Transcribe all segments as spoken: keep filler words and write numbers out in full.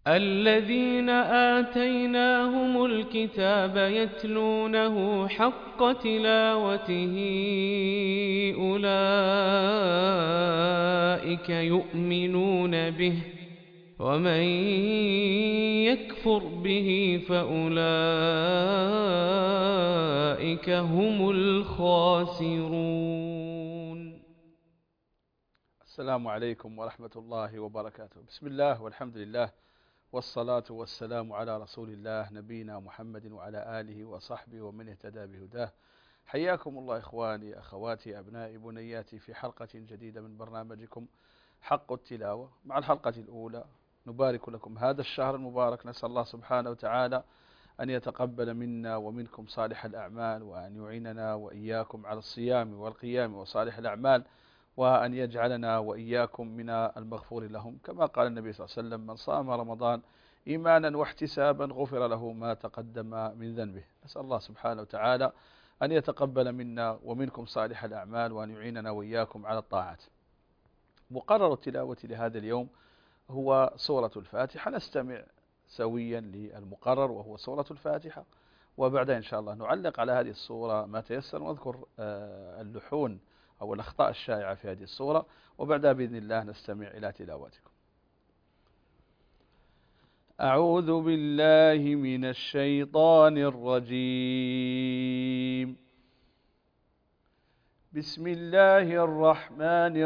الذين آتيناهم الكتاب يتلونه حق تلاوته أولئك يؤمنون به ومن يكفر به فأولئك هم الخاسرون. السلام عليكم ورحمة الله وبركاته. بسم الله والحمد لله والصلاة والسلام على رسول الله نبينا محمد وعلى آله وصحبه ومن اهتدى بهداه. حياكم الله إخواني أخواتي أبنائي بنياتي في حلقة جديدة من برنامجكم حق التلاوة. مع الحلقة الأولى نبارك لكم هذا الشهر المبارك، نسأل الله سبحانه وتعالى أن يتقبل منا ومنكم صالح الأعمال، وأن يعيننا وإياكم على الصيام والقيام وصالح الأعمال، وأن يجعلنا وإياكم من المغفور لهم، كما قال النبي صلى الله عليه وسلم: من صام رمضان إيمانا واحتسابا غفر له ما تقدم من ذنبه. نسأل الله سبحانه وتعالى أن يتقبل منا ومنكم صالح الأعمال، وأن يعيننا وإياكم على الطاعات. مقرر التلاوة لهذا اليوم هو سورة الفاتحة. نستمع سويا للمقرر وهو سورة الفاتحة، وبعدها إن شاء الله نعلق على هذه السورة ما تيسر، ونذكر اللحون أو الأخطاء الشائعة في هذه السورة، وبعدها بإذن الله نستمع إلى تلاوتكم. أعوذ بالله من الشيطان الرجيم. بسم الله الرحمن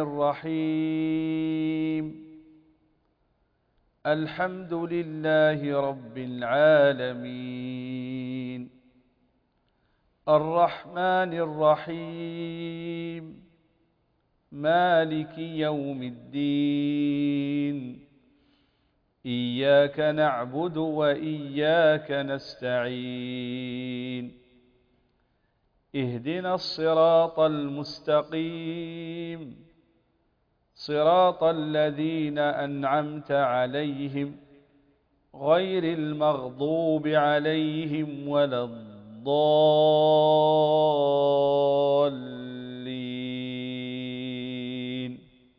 الرحيم. الحمد لله رب العالمين الرحمن الرحيم مالك يوم الدين إياك نعبد وإياك نستعين اهدنا الصراط المستقيم صراط الذين أنعمت عليهم غير المغضوب عليهم ولا الضالين.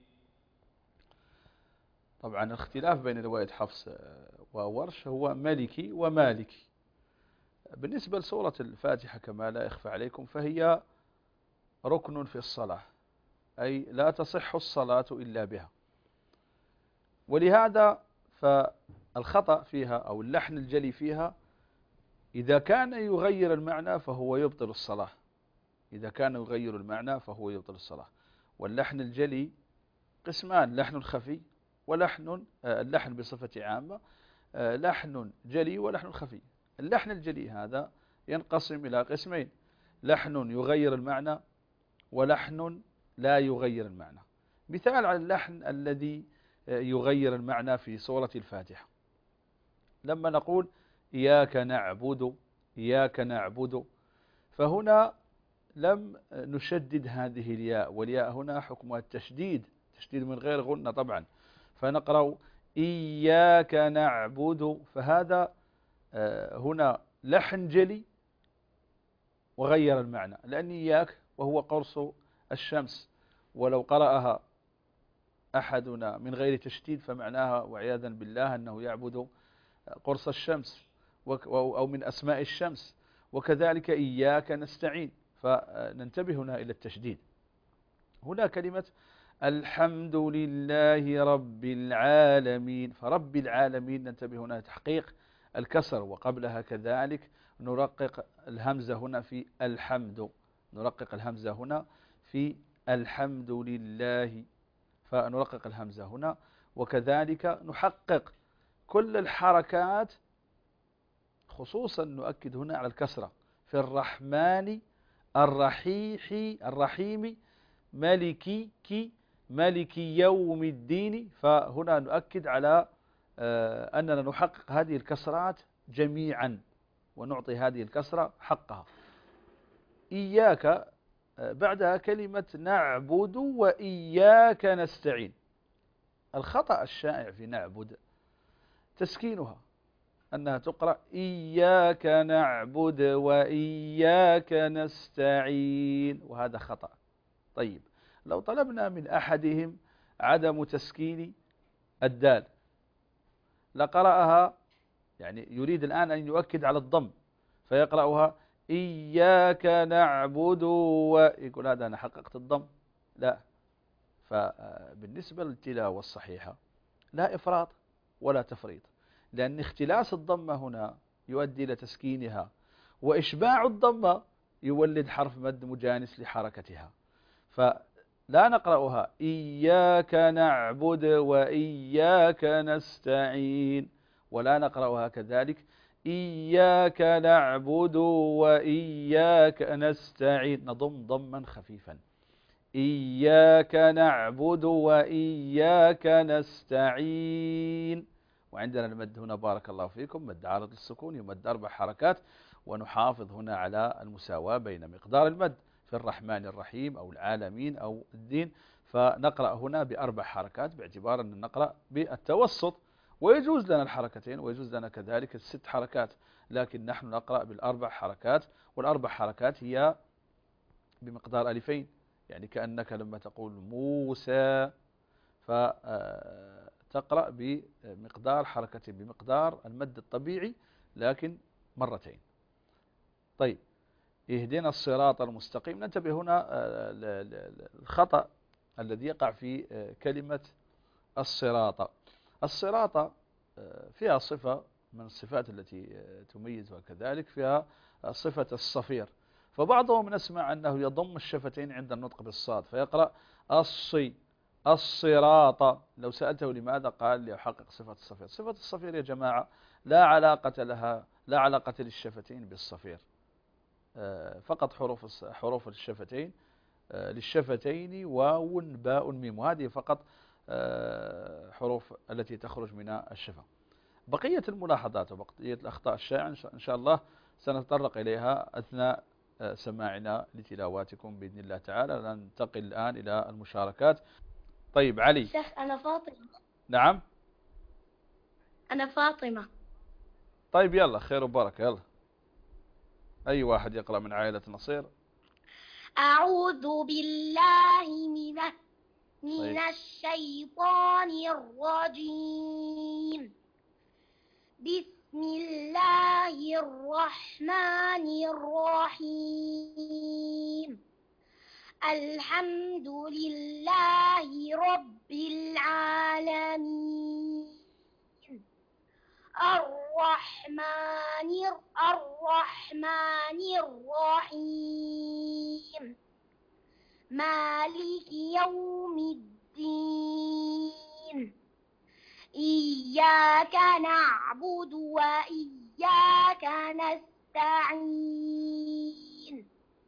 طبعا الاختلاف بين رواية حفص وورش هو مالكي ومالكي. بالنسبة لسورة الفاتحة كما لا يخفى عليكم فهي ركن في الصلاة، أي لا تصح الصلاة إلا بها، ولهذا فالخطأ فيها أو اللحن الجلي فيها إذا كان يغير المعنى فهو يبطل الصلاة. إذا كان يغير المعنى فهو يبطل الصلاة. واللحن الجلي قسمان: لحن خفي ولحن اللحن بصفة عامة لحن جلي ولحن خفي. اللحن الجلي هذا ينقسم إلى قسمين: لحن يغير المعنى ولحن لا يغير المعنى. مثال على اللحن الذي يغير المعنى في سورة الفاتحة: لما نقول إياك نعبد إياك نعبد، فهنا لم نشدد هذه الياء، والياء هنا حكمها التشديد، تشديد من غير غنة طبعا، فنقرأ إياك نعبد، فهذا هنا لحن جلي وغير المعنى، لأن إياك وهو قرص الشمس، ولو قرأها أحدنا من غير تشديد فمعناها وعياذا بالله أنه يعبد قرص الشمس أو من أسماء الشمس. وكذلك إياك نستعين، فننتبه هنا إلى التشديد. هنا كلمة الحمد لله رب العالمين، فرب العالمين ننتبه هنا تحقيق الكسر، وقبلها كذلك نرقق الهمزة هنا في الحمد، نرقق الهمزة هنا في الحمد لله، فنرقق الهمزة هنا، وكذلك نحقق كل الحركات، خصوصا نؤكد هنا على الكسرة في الرحمن الرحيح الرحيم مالكي كي مالكي يوم الدين، فهنا نؤكد على أننا نحقق هذه الكسرات جميعا ونعطي هذه الكسرة حقها. إياك بعدها كلمة نعبد وإياك نستعين. الخطأ الشائع في نعبد تسكينها، أنها تقرأ إياك نعبد وإياك نستعين، وهذا خطأ. طيب، لو طلبنا من أحدهم عدم تسكين الدال لقرأها، يعني يريد الآن أن يؤكد على الضم فيقرأها إياك نعبد، ويقول هذا أنا حققت الضم. لا، فبالنسبة للتلاوة الصحيحة لا إفراط ولا تفريط، لأن اختلاس الضمة هنا يؤدي إلى تسكينها، وإشباع الضمة يولد حرف مد مجانس لحركتها. فلا نقرأها إياك نعبد وإياك نستعين، ولا نقرأها كذلك إياك نعبد وإياك نستعين، نضم ضما خفيفا إياك نعبد وإياك نستعين. وعندنا المد هنا بارك الله فيكم مد عارض للسكون يمد أربع حركات، ونحافظ هنا على المساواة بين مقدار المد في الرحمن الرحيم أو العالمين أو الدين، فنقرأ هنا بأربع حركات باعتبار أن نقرأ بالتوسط، ويجوز لنا الحركتين ويجوز لنا كذلك الست حركات، لكن نحن نقرأ بالأربع حركات، والأربع حركات هي بمقدار ألفين، يعني كأنك لما تقول موسى فتقرأ بمقدار حركتين بمقدار المد الطبيعي لكن مرتين. طيب، اهدنا الصراط المستقيم. ننتبه هنا الخطأ الذي يقع في كلمة الصراط. الصراط فيها صفة من الصفات التي تميزها، كذلك فيها صفة الصفير، فبعضهم نسمع أنه يضم الشفتين عند النطق بالصاد فيقرأ الصي الصراط. لو سألته لماذا قال ليحقق صفة الصفير. صفة الصفير يا جماعة لا علاقة لها لا علاقة للشفتين بالصفير، فقط حروف حروف الشفتين للشفتين واو باء ميم، وهذه فقط حروف التي تخرج من الشفة. بقية الملاحظات وبقية الأخطاء الشائعة إن شاء الله سنتطرق إليها أثناء سماعنا لتلاواتكم بإذن الله تعالى. ننتقل الآن إلى المشاركات. طيب علي. شيخ أنا فاطمة. نعم أنا فاطمة. طيب يلا خير وبركة، يلا أي واحد يقرأ من عائلة نصير. أعوذ بالله من من طيب. الشيطان الرجيم. بسم الله الرحمن الرحيم. الحمد لله رب العالمين. الرحمن الرحمن الرحيم. مالك يوم الدين. إياك نعبد وإياك نستعين.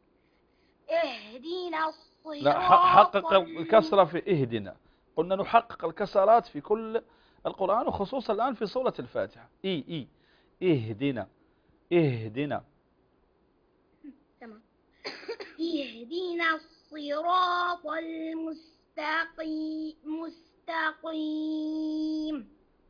اهدنا الصراط. لا، حقق الكسرة في اهدنا. قلنا نحقق الكسرات في كل القرآن وخصوصا الآن في سورة الفاتحة. إي إي اهدنا اهدنا. تمام. اهدنا الصراط المستقيم مستقيم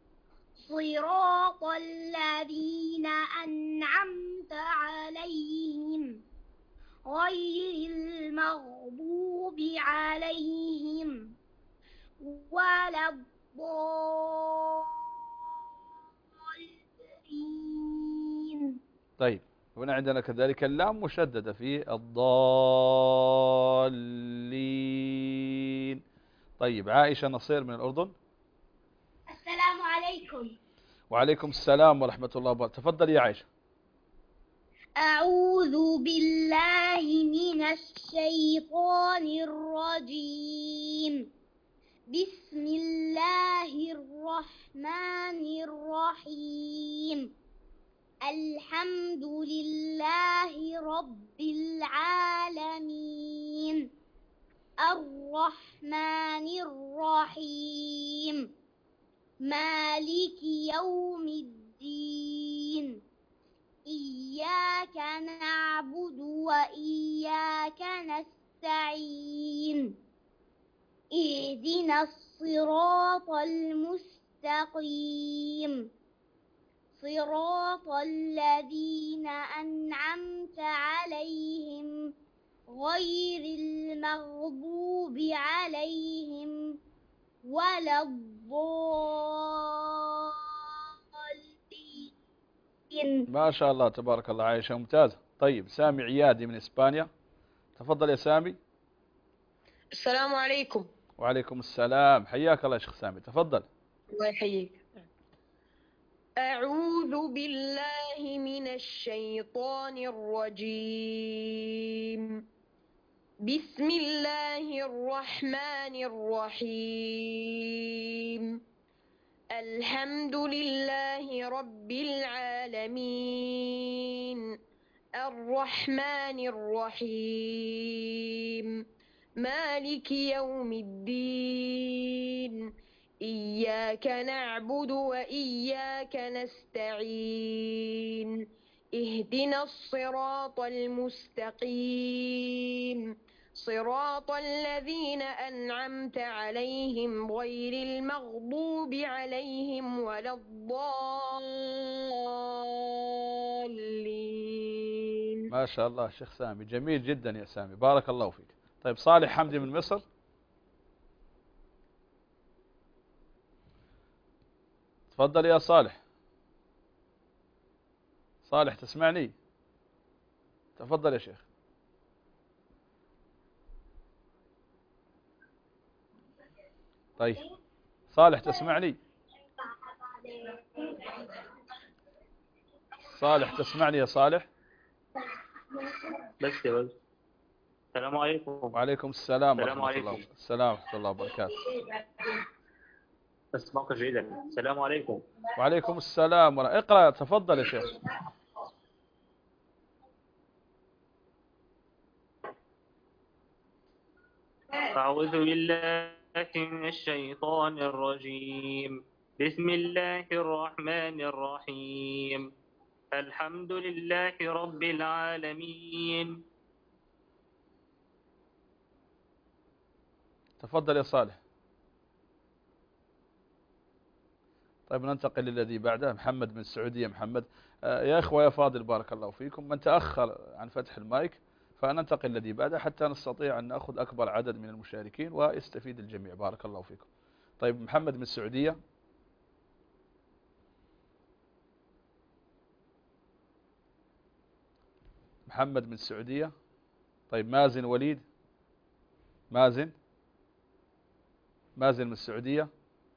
صراط الذين أنعمت عليهم غير المغضوب عليهم ولا الضالين. طيب، هنا عندنا كذلك اللام مشددة في الضالين. طيب، عائشة نصير من الأردن. السلام عليكم. وعليكم السلام ورحمة الله وبركاته. تفضل يا عائشة. أعوذ بالله من الشيطان الرجيم. بسم الله الرحمن الرحيم. الحمد لله رب العالمين. الرحمن الرحيم. مالك يوم الدين. إياك نعبد وإياك نستعين. اهدنا الصراط المستقيم صراط الذين أنعمت عليهم غير المغضوب عليهم ولا الضالين. الدين. ما شاء الله تبارك الله، عايشة ممتازة. طيب سامي عيادي من إسبانيا، تفضل يا سامي. السلام عليكم. وعليكم السلام، حياك الله يا شيخ سامي، تفضل. الله يحييك. أعوذ بالله من الشيطان الرجيم. بسم الله الرحمن الرحيم. الحمد لله رب العالمين، الرحمن الرحيم، مالك يوم الدين، إياك نعبد وإياك نستعين، اهدنا الصراط المستقيم، صراط الذين أنعمت عليهم غير المغضوب عليهم ولا الضالين. ما شاء الله شيخ سامي، جميل جدا يا سامي، بارك الله فيك. طيب صالح حمدي من مصر، تفضل يا صالح. صالح تسمعني؟ تفضل يا شيخ. طيب صالح تسمعني؟ صالح تسمعني يا صالح؟ بس بس السلام عليكم. وعليكم السلام السلام ورحمة عليكم. الله. السلام ورحمة الله وبركاته. أسمعك جيدا. السلام عليكم. وعليكم السلام ورحمة. اقرأ تفضل يا شيخ. أعوذ بالله من الشيطان الرجيم. بسم الله الرحمن الرحيم. الحمد لله رب العالمين. تفضل يا صالح. طيب ننتقل للذي بعده، محمد من السعودية. محمد آه يا إخوة يا فاضل بارك الله فيكم، من تأخر عن فتح المايك فننتقل للذي بعده حتى نستطيع أن نأخذ أكبر عدد من المشاركين ويستفيد الجميع. بارك الله فيكم. طيب محمد من السعودية. محمد من السعودية. طيب مازن وليد. مازن مازن من السعودية.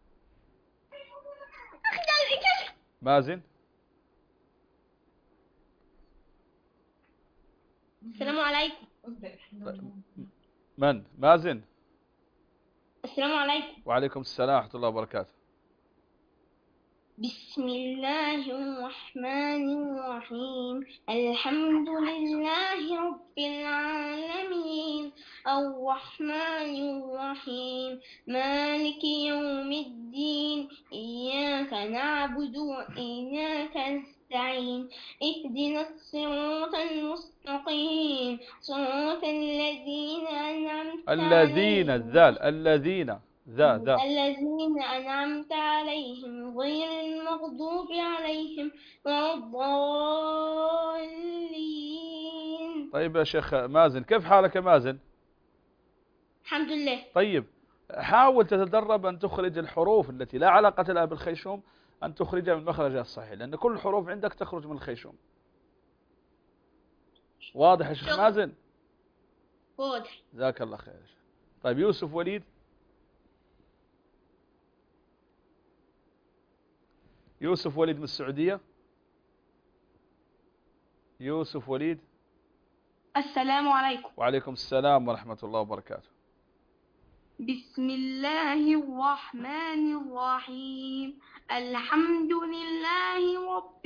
مازن. السلام عليكم. من؟ مازن. السلام عليكم. وعليكم السلام ورحمة الله وبركاته. بسم الله الرحمن الرحيم. الحمد لله رب العالمين، الرحمن الرحيم، مالك يوم الدين، إياك نعبد وإياك نستعين، اهدنا الصراط المستقيم، صراط الذين أنعمت الذين عليهم الذال الذين ذا ذا الذين أنعمت عليهم غير المغضوب عليهم ولا الضالين. طيب يا شيخ مازن، كيف حالك يا مازن؟ الحمد لله. طيب حاول تتدرب أن تخرج الحروف التي لا علاقة لها بالخيشوم، أن تخرجها من مخرجها الصحيح، لأن كل الحروف عندك تخرج من الخيشوم. واضح يا شيخ شكرا. مازن؟ واضح. جزاك الله خير. طيب يوسف وليد. يوسف وليد من السعودية. يوسف وليد. السلام عليكم. وعليكم السلام ورحمة الله وبركاته. بسم الله الرحمن الرحيم. الحمد لله رب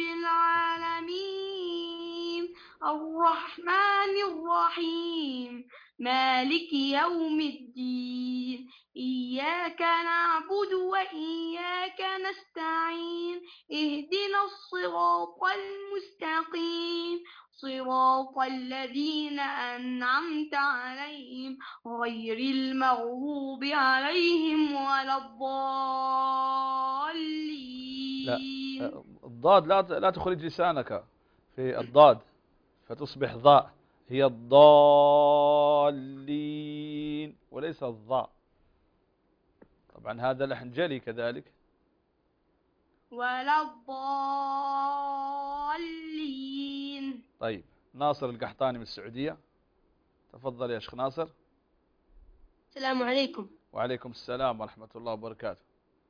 العالمين، الرحمن الرحيم، مالك يوم الدين، إياك نعبد وإياك نستعين، اهدنا الصراط المستقيم، صراط الذين أنعمت عليهم غير المغضوب عليهم ولا الضالين. لا الضاد لا لا تخرج لسانك في الضاد فتصبح ضاء، هي الضالين وليس الضاء. طبعا هذا لحن جلي كذلك. ولا الضالين. طيب ناصر القحطاني من السعودية، تفضل يا شيخ ناصر. السلام عليكم. وعليكم السلام ورحمة الله وبركاته.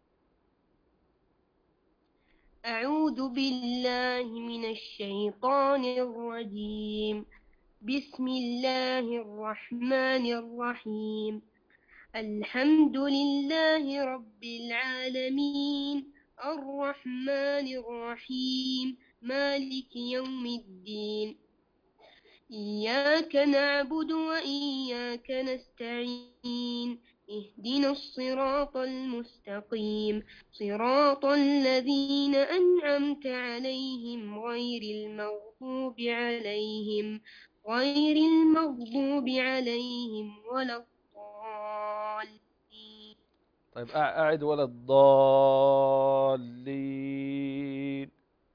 أعوذ بالله من الشيطان الرجيم. بسم الله الرحمن الرحيم. الحمد لله رب العالمين الرحمن الرحيم مالك يوم الدين. إياك نعبد وإياك نستعين. اهدنا الصراط المستقيم صراط الذين أنعمت عليهم غير المغضوب عليهم غير المغضوب عليهم ولا الضالين. طيب أعد ولا الضالين.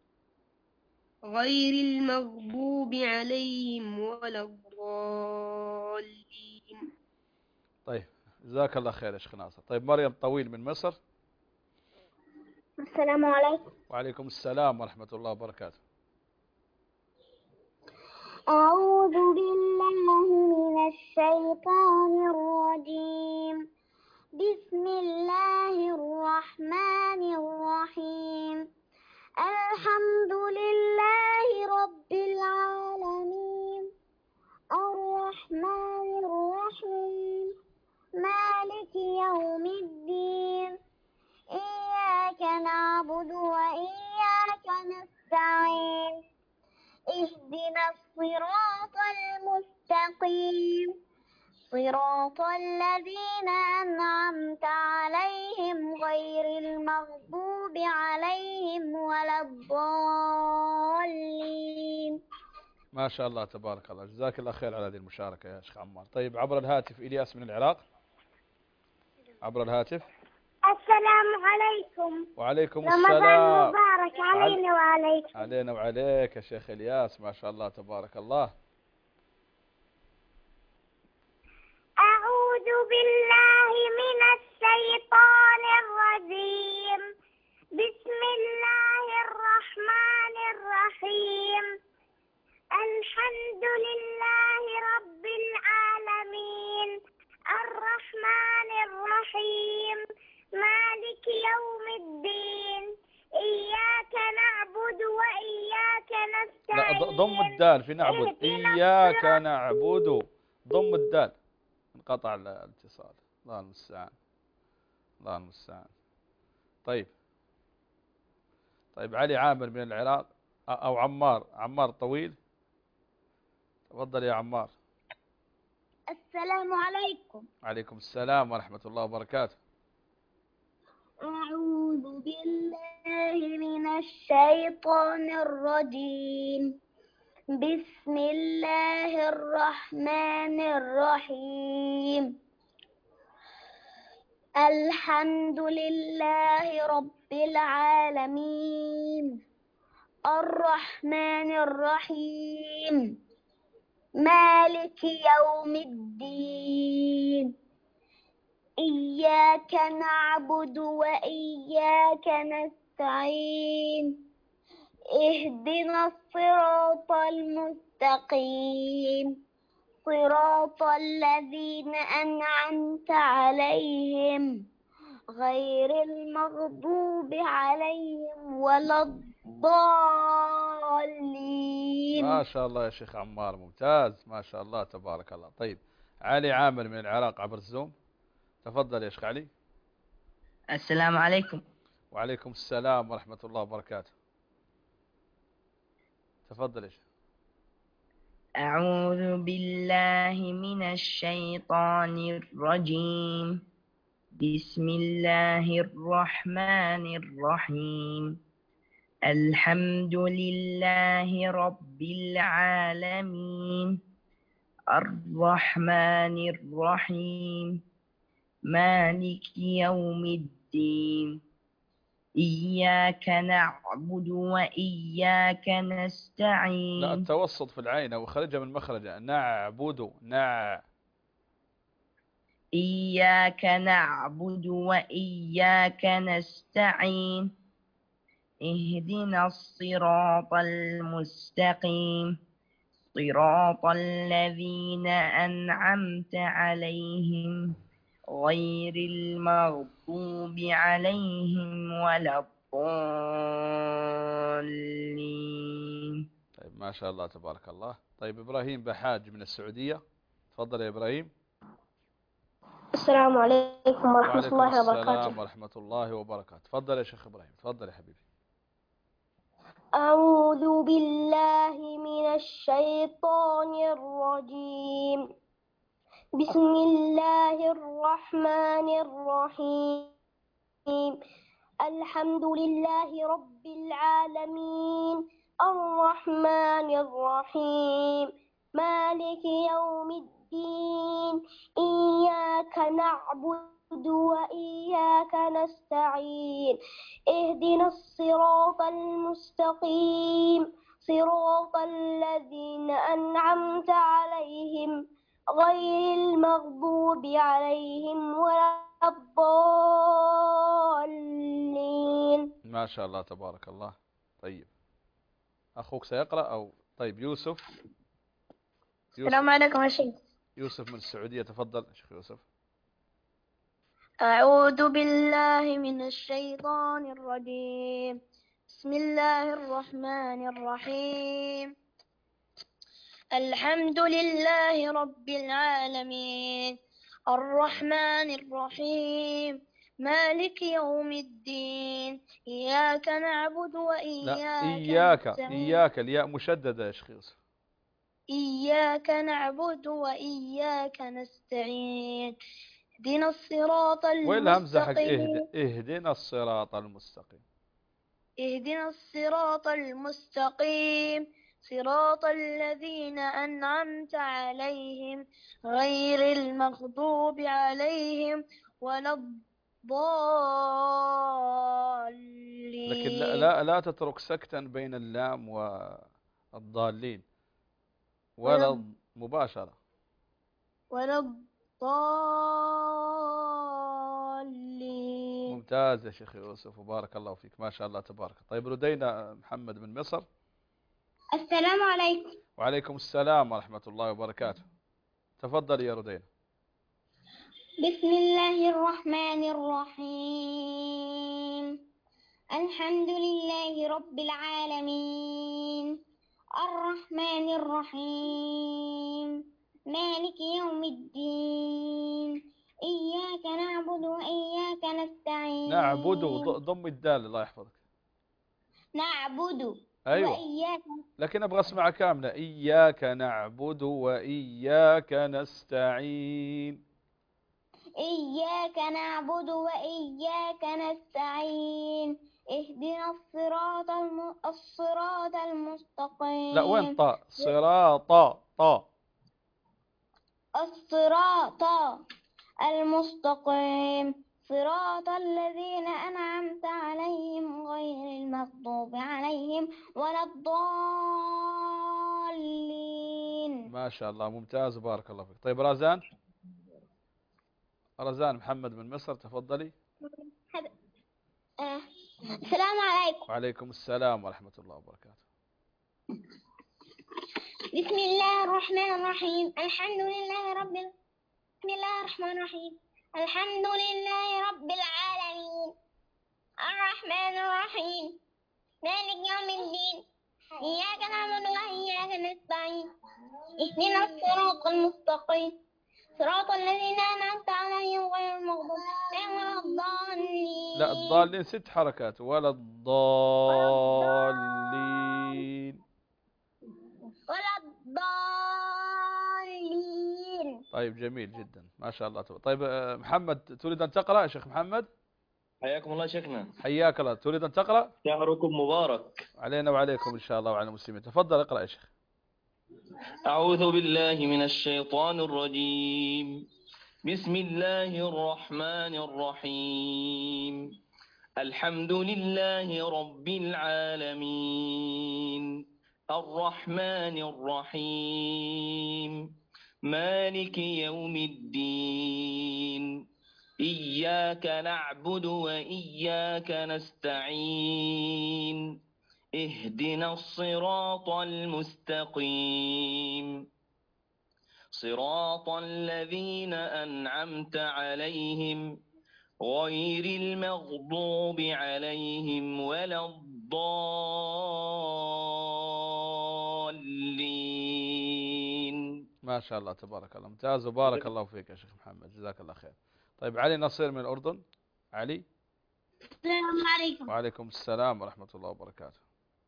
غير المغضوب عليهم ولا الضالين. طيب جزاك الله خير يا شيخ ناصر. طيب مريم طويل من مصر. السلام عليكم. وعليكم السلام ورحمة الله وبركاته. أعوذ بالله من الشيطان الرجيم. بسم الله الرحمن الرحيم. الحمد لله رب العالمين الرحمن الرحيم مالك يوم الدين. إياك نعبد وإياك نستعين. اهدنا الصراط المستقيم صراط الذين أنعمت عليهم غير المغضوب عليهم ولا الضالين. ما شاء الله تبارك الله، جزاك الله خير على هذه المشاركة يا شيخ عمار. طيب عبر الهاتف إلياس من العراق، عبر الهاتف. السلام عليكم. وعليكم رمضان السلام. مبارك علينا وعليكم. علينا وعليك يا شيخ إلياس، ما شاء الله تبارك الله. أعوذ بالله من الشيطان الرجيم. بسم الله الرحمن الرحيم. الحمد لله رب العالمين الرحمن الرحيم مالك يوم الدين. إياك نعبد وإياك نستعين. لا ضم الدال في نعبد. إياك نعبد، ضم الدال، انقطع الاتصال. الله المستعان، الله المستعان. طيب طيب علي عامر من العراق أو عمار، عمار طويل، تفضل يا عمار. السلام عليكم. عليكم السلام ورحمة الله وبركاته. أعوذ بالله من الشيطان الرجيم. بسم الله الرحمن الرحيم. الحمد لله رب العالمين الرحمن الرحيم مالك يوم الدين. إياك نعبد وإياك نستعين. اهدنا الصراط المستقيم صراط الذين أنعمت عليهم غير المغضوب عليهم ولا الضالين. ما شاء الله يا شيخ عمار، ممتاز ما شاء الله تبارك الله. طيب علي عامر من العراق عبر الزوم، تفضل يا شيخ علي. السلام عليكم. وعليكم السلام ورحمة الله وبركاته. تفضل يا شيخ. أعوذ بالله من الشيطان الرجيم. بسم الله الرحمن الرحيم. الحمد لله رب العالمين الرحمن الرحيم مالك يوم الدين. إياك نعبد وإياك نستعين. لا التوسط في العين أو خرجها من مخرجها. نعبد نع. إياك نعبد وإياك نستعين. اهدنا الصراط المستقيم صراط الذين أنعمت عليهم غير المغضوب عليهم ولا الضالين. طيب ما شاء الله تبارك الله. طيب إبراهيم بحاج من السعودية، تفضل يا إبراهيم. السلام عليكم ورحمة وعليكم الله السلام وبركاته. ورحمة الله وبركاته. تفضل يا شيخ إبراهيم، تفضل يا حبيبي. أعوذ بالله من الشيطان الرجيم. بسم الله الرحمن الرحيم. الحمد لله رب العالمين الرحمن الرحيم مالك يوم الدين إياك نعبد وإياك نستعين اهدنا الصراط المستقيم صراط الذين أنعمت عليهم غير المغضوب عليهم ولا الضالين. ما شاء الله تبارك الله. طيب أخوك سيقرأ أو طيب يوسف. يوسف السلام عليكم يا شيخ. يوسف من السعودية، تفضل شيخ يوسف. أعوذ بالله من الشيطان الرجيم. بسم الله الرحمن الرحيم. الحمد لله رب العالمين الرحمن الرحيم مالك يوم الدين إياك نعبد وإياك لا إياك نستعين إياك الياء مشددة يا شيخ يوسف. إياك نعبد وإياك نستعين اهدنا الصراط والهمزة حق المستقيم اهد... اهدنا الصراط المستقيم. اهدنا الصراط المستقيم صراط الذين أنعمت عليهم غير المغضوب عليهم ولا الضالين. لكن لا لا, لا تترك سكتا بين اللام والضالين ولا ولا مباشرة. ولا الضالين. ممتاز يا شيخ يوسف وبارك الله فيك، ما شاء الله تبارك. طيب ردينا محمد من مصر. السلام عليكم. وعليكم السلام ورحمة الله وبركاته. تفضل يا ردينا. بسم الله الرحمن الرحيم. الحمد لله رب العالمين الرحمن الرحيم مالك يوم الدين إياك نعبد وإياك نستعين. نعبد ضم الدال الله يحفظك. نعبد أيوة وإياك لكن أبغى أسمع كاملة. إياك نعبد وإياك نستعين. إياك نعبد وإياك نستعين اهدنا الصراط الم... الصراط المستقيم. لا وين طاء؟ صراط طاء. الصراط المستقيم صراط الذين أنعمت عليهم غير المغضوب عليهم ولا الضالين. ما شاء الله ممتاز بارك الله فيك. طيب رزان. رزان محمد من مصر، تفضلي. آه. السلام عليكم. وعليكم السلام ورحمة الله وبركاته. بسم الله الرحمن الرحيم الحمد لله رب بسم الله الرحمن الرحيم الحمد لله رب العالمين الرحمن الرحيم مالك يوم الدين إياك نعبد وإياك نستعين اهدنا الصراط المستقيم صراط الذين أنعمت عليهم غير المغضوب عليهم ولا الضالين. لا الضالين ست حركات. ولا الضالين. ولا الضالين. طيب جميل جدا ما شاء الله. طيب محمد تريد أن تقرأ يا شيخ محمد؟ حياكم الله شيخنا. حياك الله. تريد أن تقرأ؟ شهركم مبارك علينا وعليكم إن شاء الله وعلى المسلمين. تفضل اقرأ يا شيخ. أعوذ بالله من الشيطان الرجيم. بسم الله الرحمن الرحيم. الحمد لله رب العالمين الرحمن الرحيم مالك يوم الدين إياك نعبد وإياك نستعين اهدنا الصراط المستقيم صراط الذين أنعمت عليهم غير المغضوب عليهم ولا الضالين. ما شاء الله تبارك الله، ممتاز وبارك الله فيك يا شيخ محمد، جزاك الله خير. طيب علي نصير من الأردن. علي. السلام عليكم. وعليكم السلام ورحمة الله وبركاته.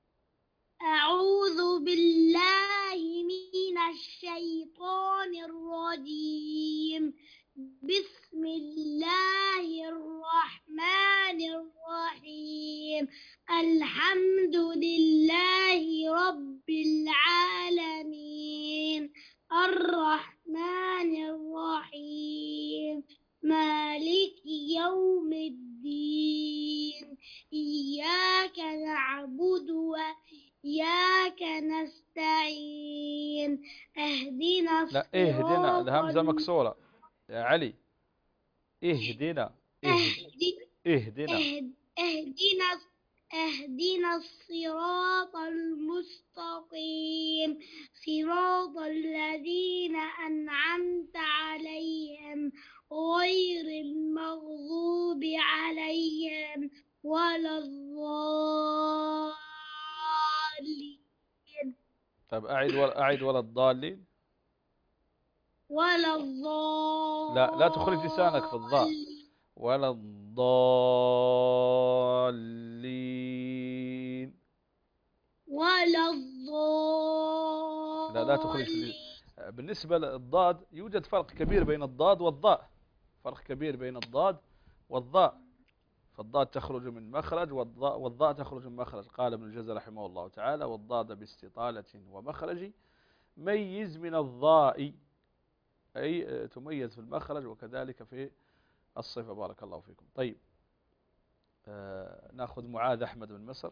أعوذ بالله من الشيطان الرجيم. بسم الله الرحمن الرحيم. الحمد لله رب العالمين الرحمن الرحيم مالك يوم الدين إياك نعبد وإياك نستعين اهدنا لا اهدنا، الصراط الهمزة مكسورة يا علي. اهدنا اهد اهدنا اهد- اهدنا اهدنا الصراط المستقيم صراط الذين أنعمت عليهم غير المغضوب عليهم ولا الضالين طيب أعد ولا أعد ولا الضالين. ولا الضالين لا لا تخرج لسانك في الضاء. ولا الضالين. ولا الضالين لا لا تخرج لي. بالنسبة للضاد يوجد فرق كبير بين الضاد والضاء، فرق كبير بين الضاد والضاء. فالضاد تخرج من مخرج والضاء, والضاء تخرج من مخرج. قال ابن الجزري رحمه الله تعالى: والضاد باستطالة ومخرج ميز من الضاء، أي تميز في المخرج وكذلك في الصفة. بارك الله فيكم. طيب آه ناخذ معاذ أحمد من مصر.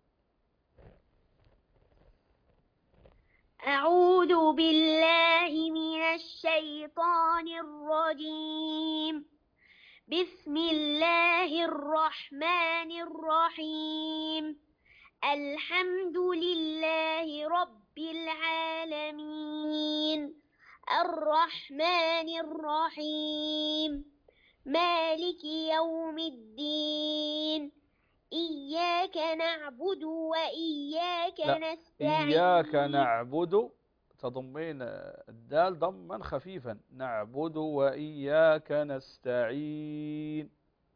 أعوذ بالله من الشيطان الرجيم. بسم الله الرحمن الرحيم. الحمد لله رب العالمين الرحمن الرحيم مالك يوم الدين إياك نعبد وإياك لا. نستعين. إياك نعبد تضمين الدال ضما خفيفا. نعبد وإياك نستعين.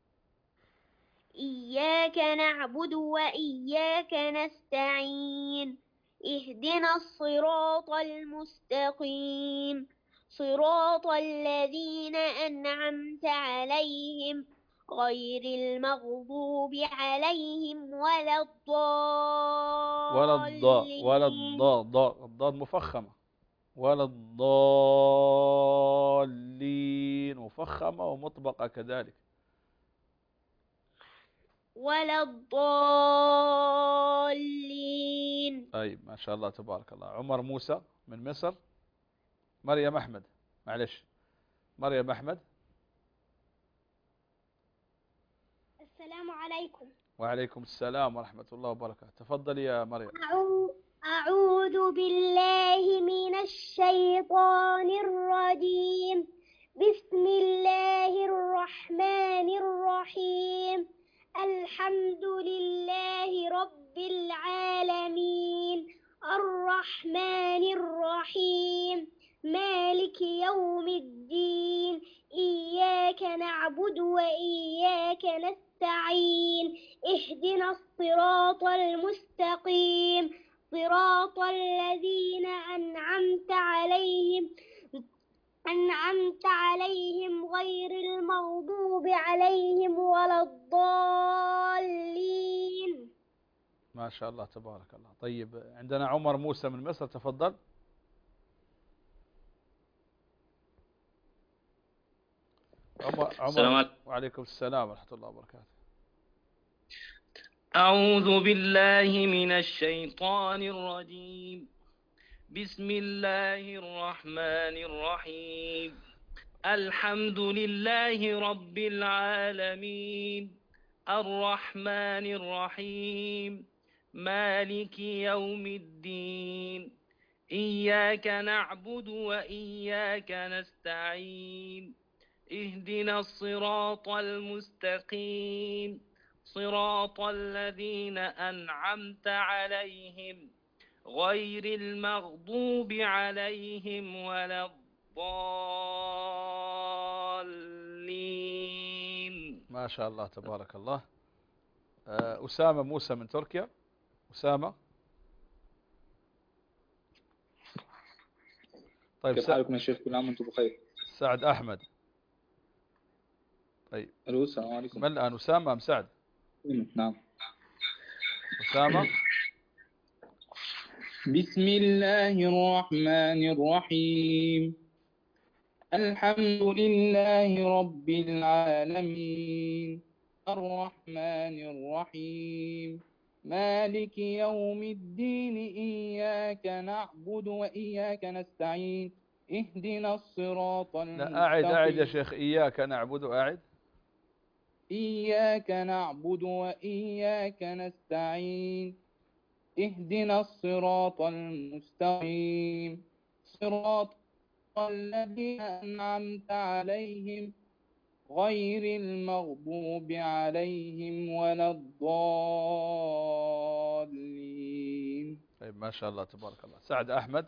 إياك نعبد وإياك نستعين اهدنا الصراط المستقيم صراط الذين أنعمت عليهم غير المغضوب عليهم ولا الضالين. ولا الضاء ولا الضاء ضاء الضاد مفخمة. ولا الضالين مفخمة ومطبقة كذلك. ولا الضالين. طيب ما شاء الله تبارك الله. عمر موسى من مصر. مريم أحمد، معلش مريم أحمد. السلام عليكم. وعليكم السلام ورحمة الله وبركاته. تفضل يا مريم. أعوذ بالله من الشيطان الرجيم. بسم الله الرحمن الرحيم. الحمد لله رب العالمين الرحمن الرحيم مالك يوم الدين إياك نعبد وإياك نستعين اهدنا الصراط المستقيم صراط الذين أنعمت عليهم أنعمت عليهم غير المغضوب عليهم ولا الضالين. ما شاء الله تبارك الله. طيب عندنا عمر موسى من مصر. تفضل. عمر, عمر. وعليكم السلام ورحمة الله وبركاته. أعوذ بالله من الشيطان الرجيم. بسم الله الرحمن الرحيم. الحمد لله رب العالمين الرحمن الرحيم مالك يوم الدين إياك نعبد وإياك نستعين اهدنا الصراط المستقيم صراط الذين أنعمت عليهم غير المغضوب عليهم ولا الضالين. ما شاء الله تبارك الله. أسامة موسى من تركيا. أسامة. طيب كيف حالكم يا شيخ؟ كل عام وانتم بخير. سعد أحمد. طيب الو السلام عليكم. من الآن أسامة أم سعد؟ نعم أسامة. بسم الله الرحمن الرحيم الحمد لله رب العالمين الرحمن الرحيم مالك يوم الدين إياك نعبد وإياك نستعين اهدنا الصراط المستقيم. لا أعد أعد يا شيخ. إياك نعبد. أعد. إياك نعبد وإياك نستعين اهدنا الصراط المستقيم صراط الذين أنعمت عليهم غير المغضوب عليهم ولا الضالين. طيب ما شاء الله تبارك الله. سعد أحمد.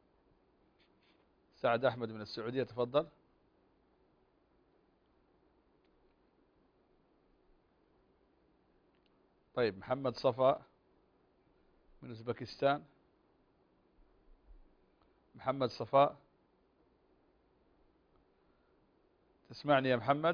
سعد أحمد من السعودية تفضل. طيب محمد صفاء من أوزبكستان. محمد صفاء تسمعني يا محمد؟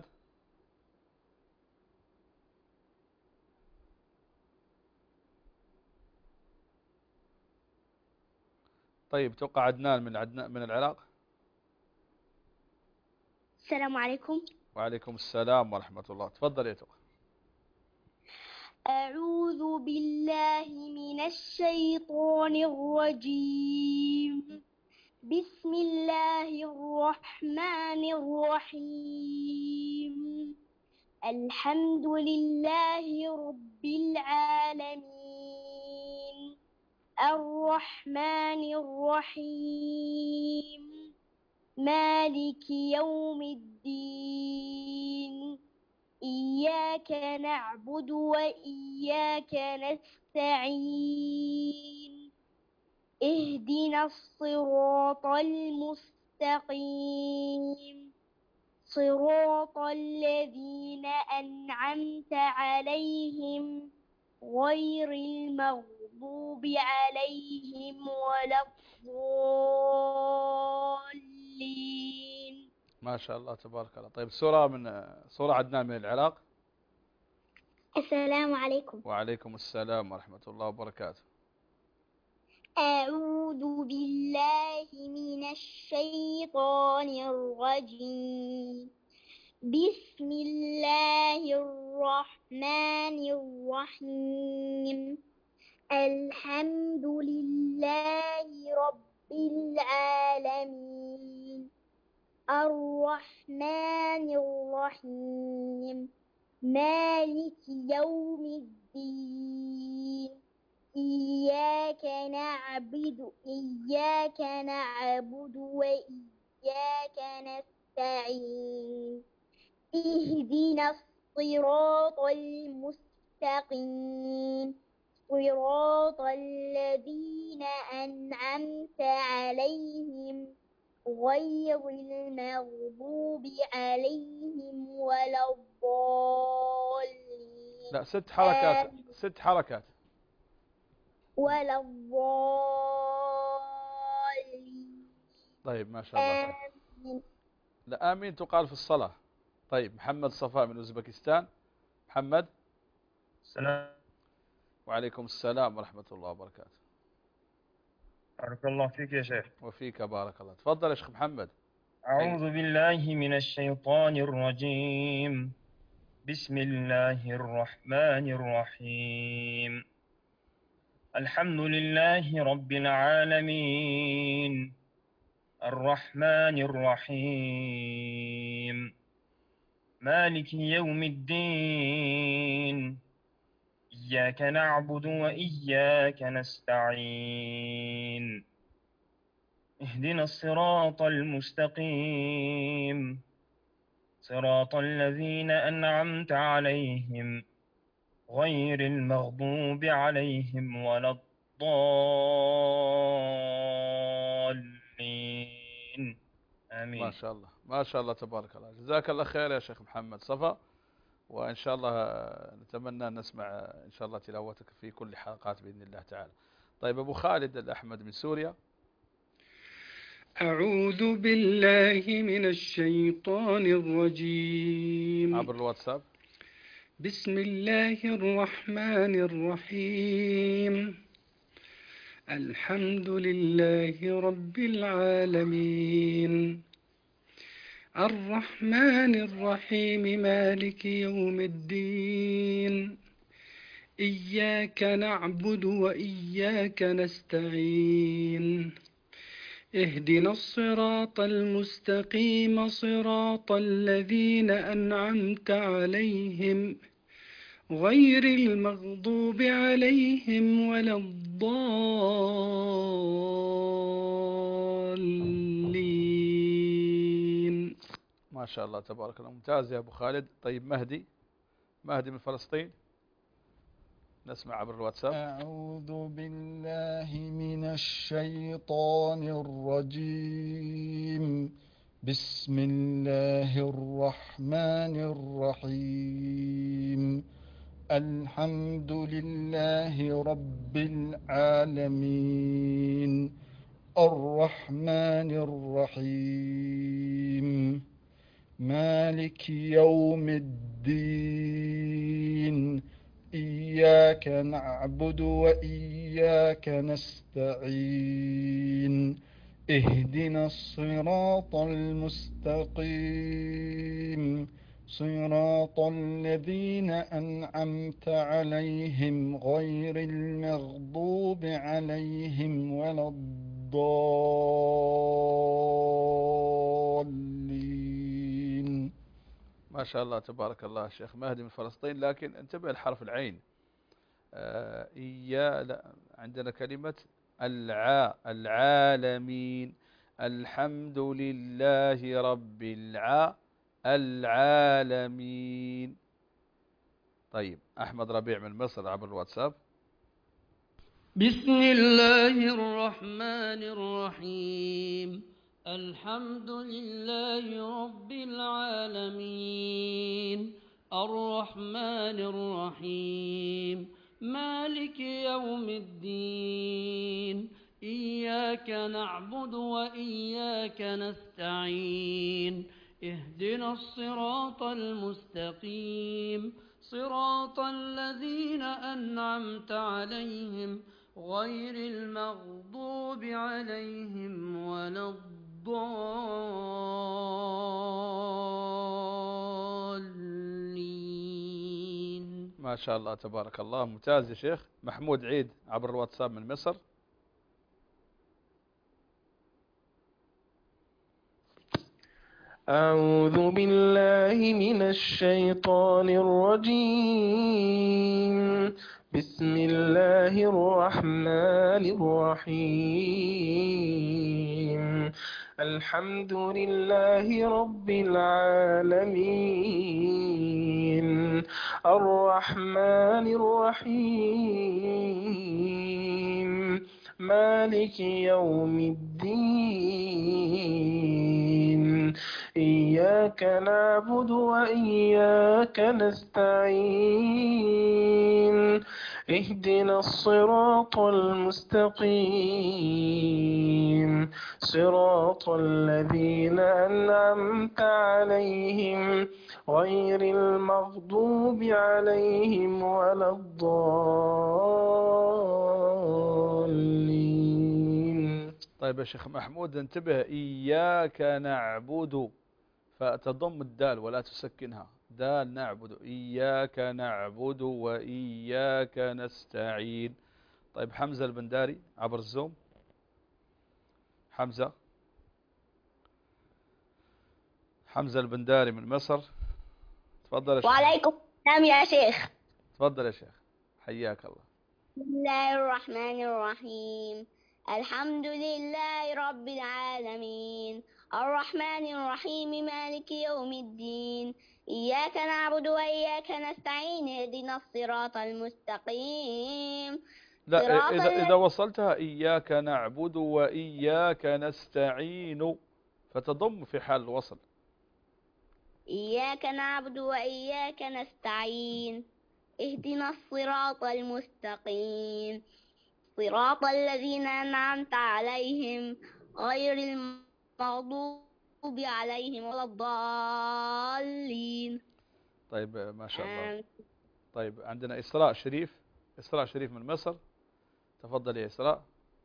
طيب توقع عدنان من عدنان من العراق. السلام عليكم. وعليكم السلام ورحمة الله. تفضل يا توقع. أعوذ بالله من الشيطان الرجيم بسم الله الرحمن الرحيم الحمد لله رب العالمين الرحمن الرحيم مالك يوم الدين إياك نعبد وإياك نستعين اهدنا الصراط المستقيم صراط الذين أنعمت عليهم غير المغضوب عليهم ولا الضالين. ما شاء الله تبارك الله. طيب سورة من سورة عدنان من العراق. السلام عليكم. وعليكم السلام ورحمة الله وبركاته. أعوذ بالله من الشيطان الرجيم بسم الله الرحمن الرحيم الحمد لله رب العالمين الرحمن الرحيم مالك يوم الدين إياك نعبد إياك نعبد وإياك نستعين اهدنا الصراط المستقيم صراط الذين أنعمت عليهم غير المغضوب عليهم ولا الضالين. لا ست حركات. ست حركات. ولا الضالين. طيب ما شاء الله. آمين. لا آمين تقال في الصلاة. طيب محمد صفاء من أوزبكستان. محمد. السلام. وعليكم السلام ورحمة الله وبركاته. بارك الله فيك يا شيخ. وفيك بارك الله. تفضل يا شيخ محمد. أعوذ بالله من الشيطان الرجيم بسم الله الرحمن الرحيم الحمد لله رب العالمين الرحمن الرحيم مالك يوم الدين إياك نعبد وإياك نستعين اهدنا الصراط المستقيم صراط الذين أنعمت عليهم غير المغضوب عليهم ولا الضالين ما آمين. شاء الله ما شاء الله تبارك الله. جزاك الله خير يا شيخ محمد صفا، وإن شاء الله نتمنى أن نسمع إن شاء الله تلاوتك في كل حلقات بإذن الله تعالى. طيب أبو خالد الأحمد من سوريا. أعوذ بالله من الشيطان الرجيم. عبر الواتساب. بسم الله الرحمن الرحيم. الحمد لله رب العالمين الرحمن الرحيم مالك يوم الدين إياك نعبد وإياك نستعين اهدنا الصراط المستقيم صراط الذين أنعمت عليهم غير المغضوب عليهم ولا الضالين. ما شاء الله تبارك الله، ممتاز يا أبو خالد. طيب مهدي مهدي من فلسطين، نسمع عبر الواتساب. أعوذ بالله من الشيطان الرجيم بسم الله الرحمن الرحيم الحمد لله رب العالمين الرحمن الرحيم مالك يوم الدين إياك نعبد وإياك نستعين اهدنا الصراط المستقيم صراط الذين أنعمت عليهم غير المغضوب عليهم ولا الضالين. ما شاء الله تبارك الله الشيخ مهدي من فلسطين، لكن انتبه لحرف العين. آه إيا لا، عندنا كلمة العاء العالمين الحمد لله رب العاء العالمين. طيب أحمد ربيع من مصر عبر الواتساب. بسم الله الرحمن الرحيم الحمد لله رب العالمين الرحمن الرحيم مالك يوم الدين إياك نعبد وإياك نستعين اهدنا الصراط المستقيم صراط الذين أنعمت عليهم غير المغضوب عليهم ولا الضالين. ما شاء الله تبارك الله، ممتاز يا شيخ. محمود عيد عبر الواتساب من مصر. أعوذ بالله من الشيطان الرجيم بسم الله الرحمن الرحيم الحمد لله رب العالمين الرحمن الرحيم مالك يوم الدين إياك نعبد وإياك نستعين اهدنا الصراط المستقيم صراط الذين أنعمت عليهم غير المغضوب عليهم ولا الضالين. طيب يا شيخ محمود انتبه، إياك نعبد فتضم الدال ولا تسكنها، دال نعبد إياك نعبد وإياك نستعين. طيب حمزة البنداري عبر الزوم. حمزة حمزة البنداري من مصر، تفضل يا شيخ. وعليكم السلام يا شيخ. تفضل يا شيخ حياك الله. بسم الله الرحمن الرحيم. الحمد لله رب العالمين الرحمن الرحيم مالك يوم الدين إياك نعبد وإياك نستعين اهدنا الصراط المستقيم لا، صراط إذا إذا الذين وصلتها إياك نعبد وإياك نستعين فتضم في حال الوصل. إياك نعبد وإياك نستعين اهدنا الصراط المستقيم صراط الذين أنعمت عليهم غير المغضوب عليهم ولا الضالين. طيب ما شاء الله. آمين. طيب عندنا إسراء شريف، إسراء شريف من مصر، تفضل يا إسراء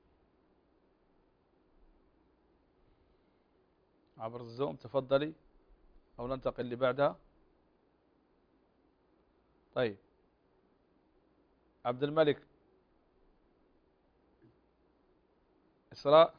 عبر الزوم، تفضلي أو ننتقل اللي بعدها. طيب عبد الملك. إسراء.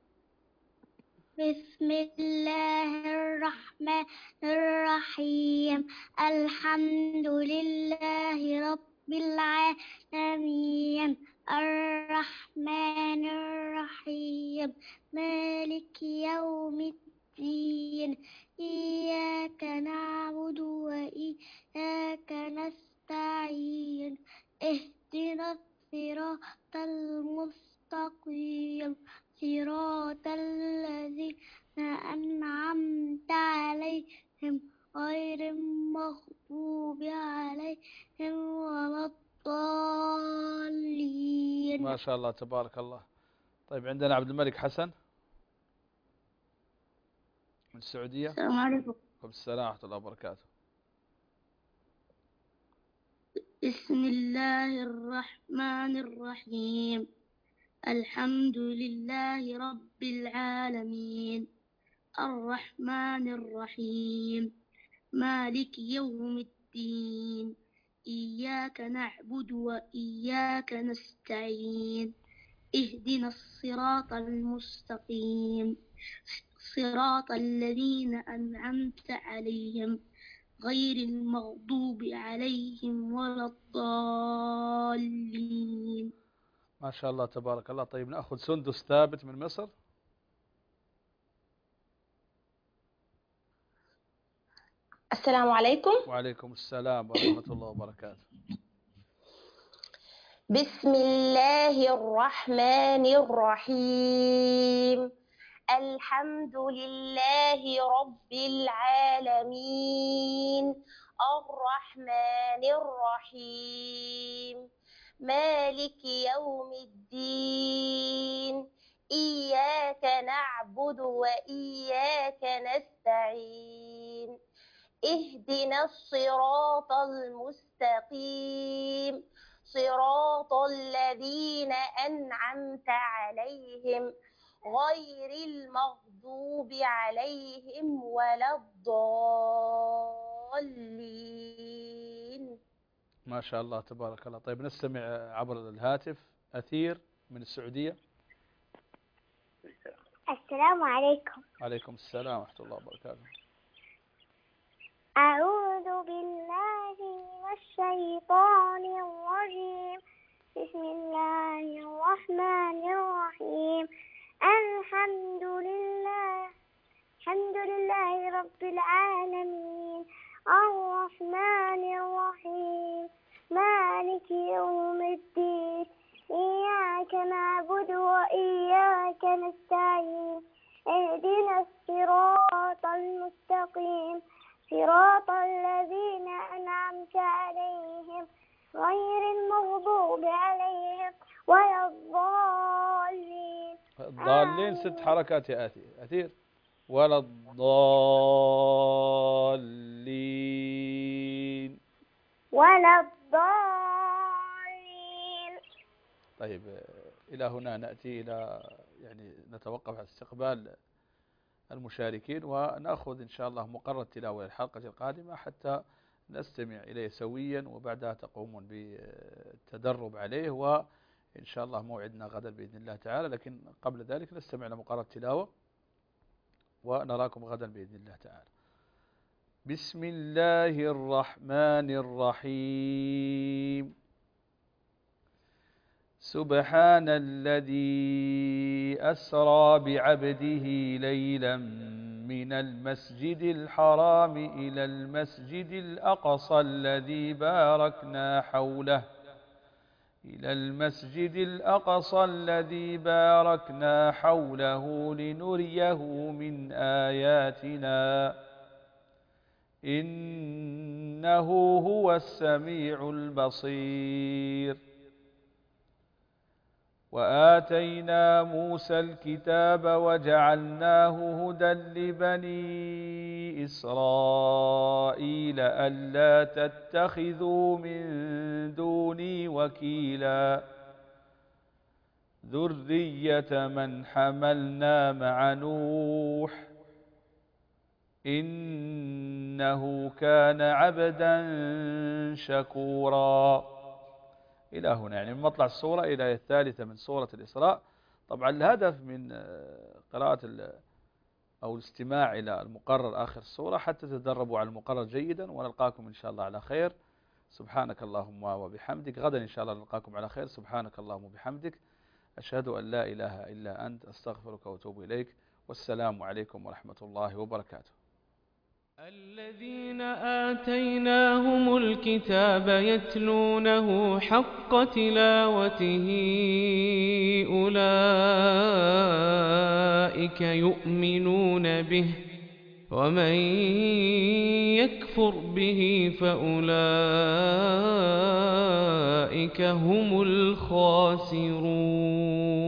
بسم الله الرحمن الرحيم الحمد لله رب العالمين الرحمن الرحيم مالك يوم الدين إياك نعبد وإياك نستعين اهدنا الصراط المستقيم صراط الذين أنعمت عليهم غير المغضوب عليهم ولا الضالين. ما شاء الله تبارك الله. طيب عندنا عبد الملك حسن من السعودية. السلام عليكم. وعليكم السلام ورحمة الله وبركاته. بسم الله الرحمن الرحيم الحمد لله رب العالمين الرحمن الرحيم مالك يوم الدين إياك نعبد وإياك نستعين اهدنا الصراط المستقيم صراط الذين أنعمت عليهم غير المغضوب عليهم ولا الضالين. ما شاء الله تبارك الله. طيب نأخذ سندس ثابت من مصر. السلام عليكم. وعليكم السلام ورحمة الله وبركاته. بسم الله الرحمن الرحيم الحمد لله رب العالمين الرحمن الرحيم مالك يوم الدين إياك نعبد وإياك نستعين اهدنا الصراط المستقيم صراط الذين أنعمت عليهم غير المغضوب عليهم ولا الضالين. ما شاء الله تبارك الله. طيب نستمع عبر الهاتف أثير من السعودية. السلام عليكم. عليكم السلام ورحمة الله وبركاته. أعوذ بالله من الشيطان الرجيم بسم الله الرحمن الرحيم الحمد لله الحمد لله رب العالمين الرحمن الرحيم مالك يوم الدين إياك نعبد وإياك نستعين اهدنا الصراط المستقيم صراط الذين أنعمت عليهم غير المغضوب عليهم ولا الضالين. الضالين ست حركات يا أثير أثير. ولا الضالين ولا الضالين. طيب إلى هنا نأتي إلى يعني نتوقف على استقبال المشاركين ونأخذ إن شاء الله مقرر تلاوة الحلقة القادمة حتى نستمع إليه سويا وبعدها تقومون بالتدرب عليه وإن شاء الله موعدنا غدا بإذن الله تعالى. لكن قبل ذلك نستمع لمقرر تلاوة ونراكم غدا بإذن الله تعالى. بسم الله الرحمن الرحيم سبحان الذي أسرى بعبده ليلا من المسجد الحرام إلى المسجد الأقصى الذي باركنا حوله إلى المسجد الأقصى الذي باركنا حوله لنريه من آياتنا إنه هو السميع البصير. وآتينا موسى الكتاب وجعلناه هدى لبني إسرائيل ألا تتخذوا من دوني وكيلا ذرية من حملنا مع نوح إنه كان عبدا شكورا. إلى هنا يعني من مطلع السورة إلى الثالثة من سورة الإسراء. طبعا الهدف من قراءة أو الاستماع إلى المقرر آخر السورة حتى تدربوا على المقرر جيدا، ونلقاكم إن شاء الله على خير. سبحانك اللهم وبحمدك. غدا إن شاء الله نلقاكم على خير. سبحانك اللهم وبحمدك أشهد أن لا إله إلا أنت أستغفرك وأتوب إليك. والسلام عليكم ورحمة الله وبركاته. الذين آتيناهم الكتاب يتلونه حق تلاوته أولئك يؤمنون به ومن يكفر به فأولئك هم الخاسرون.